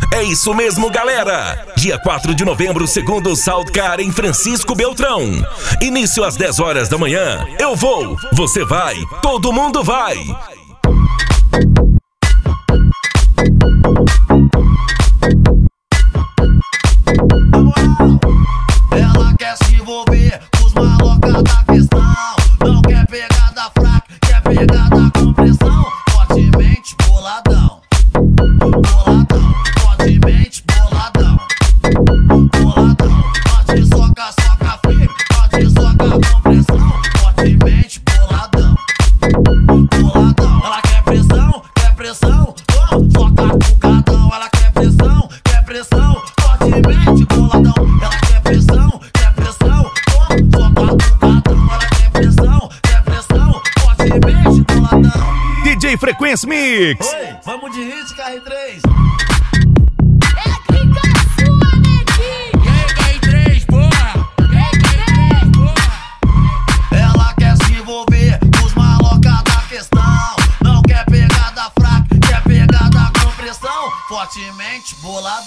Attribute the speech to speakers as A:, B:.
A: É isso mesmo, galera! Dia 4 de novembro, segundo Soundcar em Francisco Beltrão. Início às 10 horas da manhã. Eu vou, você vai, todo mundo vai!
B: Ela quer se envolver com os malocas da questão. Não quer pegada fraca, quer pegada com pressão. Fortemente boladão, boladão, fortemente boladão, boladão. Pode soca, soca firme, pode soca com pressão. Fortemente boladão, boladão. Ela quer pressão, soca cucadão. Ela quer pressão, fortemente boladão. Ela quer pressão, soca cucadão. Ela quer pressão, fortemente boladão.
A: DJ Frequência Mix.
B: Oi, vamos de hit, KR3. Ela quer se envolver com os malocas da questão. Não quer pegada fraca, quer pegada com pressão. Fortemente boladão.